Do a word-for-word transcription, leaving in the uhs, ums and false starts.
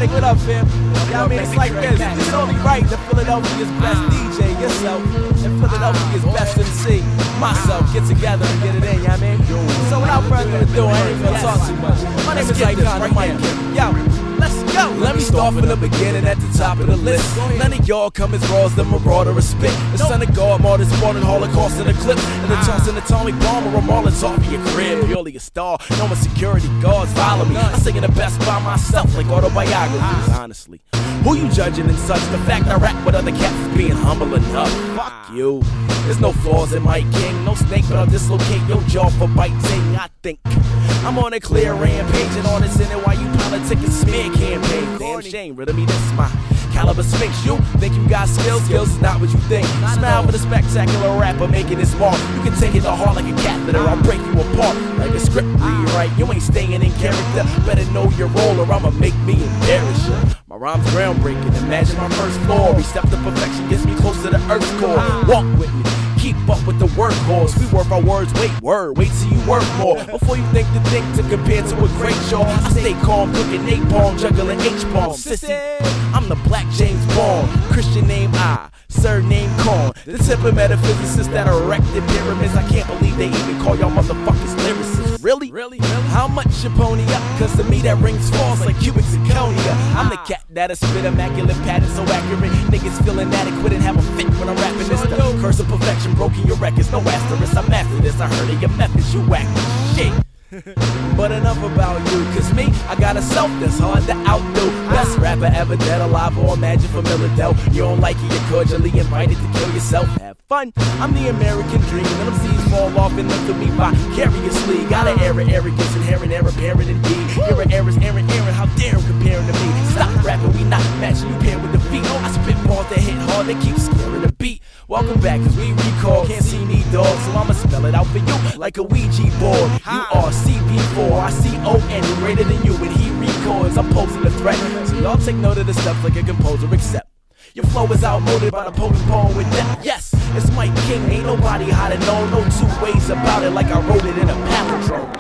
Static, what up, fam? Yeah, I mean, it's like this. It's only right that Philadelphia's best D J, yourself, and Philadelphia's best M C, myself, get together and get it in, you know what I mean? So without further ado, I ain't gonna talk too much. My name is Icon Mike. Yo, let's go. Let me start from the beginning at the top of the list. None of y'all come as raw as the marauder of spit. The son of God, martyrs, born in Holocaust in a clip. And the toss in atomic bomb or a Molotov in your crib. Purely a star, no more security guards follow me. I'm singing the best by myself like autobiographies, honestly. Who you judging and such? The fact I rap with other cats is being humble enough. Fuck you. There's no flaws in my king. No snake, but I'll dislocate your jaw for biting. I think I'm on a clear rampage and on this in it while you politic and smear campaign. Damn shame, rid of me, this is my caliber sphinx. You think you got skills? Skills is not what you think. Smile for the spectacular rapper making it smart. You can take it to heart like a catheter. I'll break you apart like a script rewrite. You ain't staying in character. Better know your role or I'ma make me embarrass you. My rhyme's groundbreaking. Imagine my first floor. Every step to perfection gets me close to the earth's core. Walk with me. Keep up with the workhorse. We work our words, wait, word, wait till you work more. Before you think the thing to compare to a great show, I stay calm, cooking napalm, juggling H-bomb. Sissy, I'm the Black James Bond. Christian name I, surname Korn. The tip of metaphysicists that erected pyramids. I can't believe they even call y'all motherfuckers lyricists. Really? Really? How much you pony up? Cause to me that rings false like cubic zirconia. I'm the cat that'll spit immaculate pattern so accurate. Niggas feel inadequate and have a fit when I'm rapping this. The curse of perfection broken your records, no asterisk. I'm after this, I heard of your methods, you whack shit. But enough about you, cause me, I got a self that's hard to outdo. Best rapper ever dead, alive, or imagine from Philadelphia. You don't like it, you're cordially invited to kill yourself. Have fun. I'm the American dream, and them seeds fall off and look to me vicariously. Got an error, arrogance, inherent error, parent indeed. You're an error's Aaron, Aaron, how dare him comparing to me? Stop rapping, we not matching you pair with defeat. I spit balls that hit hard, that keep scaring the beat. Welcome back, cause we recall, can't see me dog, so I'ma spell it out for you like a Ouija board. You are C B four, I C O N, greater than you, and he records. I'm posing a threat, so y'all take note of the steps like a composer, except your flow is outmoded by the potent poem with depth. Yes, it's Mike King, ain't nobody how to know, no two ways about it like I wrote it in a palindrome.